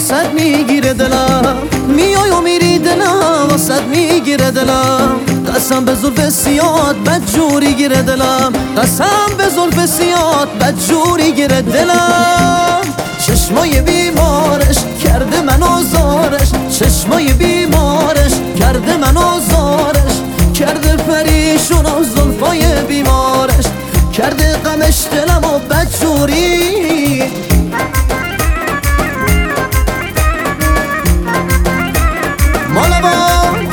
واسد میگیره دلم، میای و میری دلم واسد میگیره دلم. قسم به زلف سیاد بد جوری گیره دلم، قسم به زلف سیاد بد جوری گیره دلم. چشمای بیمارش کرده من آزارش، چشمای بیمارش کرده من آزارش، کرده پریشونم زلفای بیمارش، کرده غمش دلم و بد جوری. مالابان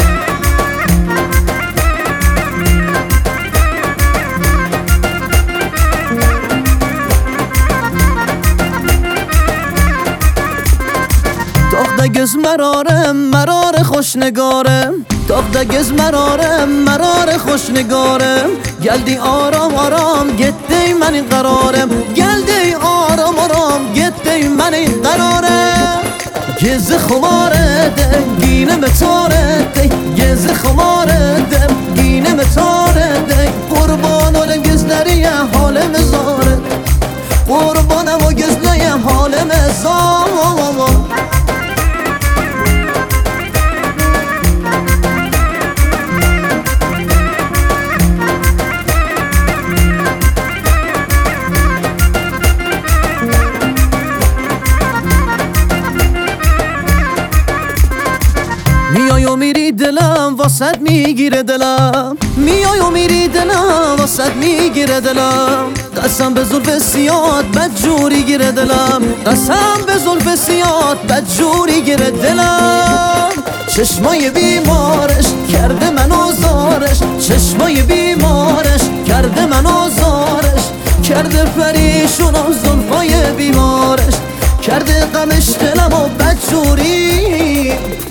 داغ گز مرارم مرار خوشنگارم، داغ گز مرار خوشنگارم. گلدی آرام آرام گدی من این قرارم، گلدی آرام آرام گدی من این قرارم. گز خماره ده گینه متاره ده، گز خماره ده گینه متاره ده. قربان اولم گزلریه حال مزاره، قربانم و گزلیم حال مزاره. میای و میری دلم واسد میگیره دلم، میای و میری دلم واسد میگیره دلم. قسم به زلف سیاد بد جوری گیره دلم، قسم به زلف سیاد بد جوری گیره دلم. چشمای بیمارش کرده من آزارش، چشمای بیمارش کرده من آزارش، کرده پریشونم زلفای بیمارش، کرده غمش دلم و بد جوری.